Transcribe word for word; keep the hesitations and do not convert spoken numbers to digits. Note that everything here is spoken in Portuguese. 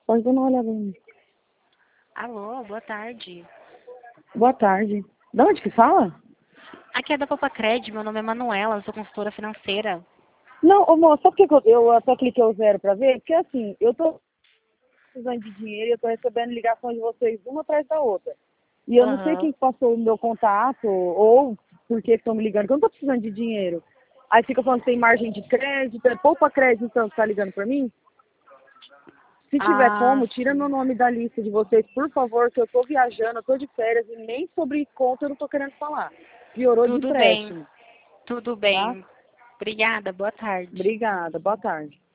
Pode dar uma olhada aí. Alô, boa tarde. Boa tarde. De onde que fala? Aqui é da Popacred, meu nome é Manuela, eu sou consultora financeira. Não, ô, moço, sabe por que eu, eu até cliquei o zero pra ver? Porque assim, eu tô precisando de dinheiro e eu tô recebendo ligações de vocês uma atrás da outra. E eu não sei Aham. quem passou o meu contato ou por que estão me ligando, porque eu não tô precisando de dinheiro. Aí fica falando que tem margem de crédito, é poupa crédito então que tá ligando pra mim? Se tiver Ah, como, tira meu sim. nome da lista de vocês, por favor, que eu tô viajando, eu tô de férias e nem sobre conta eu não tô querendo falar. Piorou de Tudo bem, empréstimo, tudo tá? bem. Obrigada, boa tarde. Obrigada, boa tarde.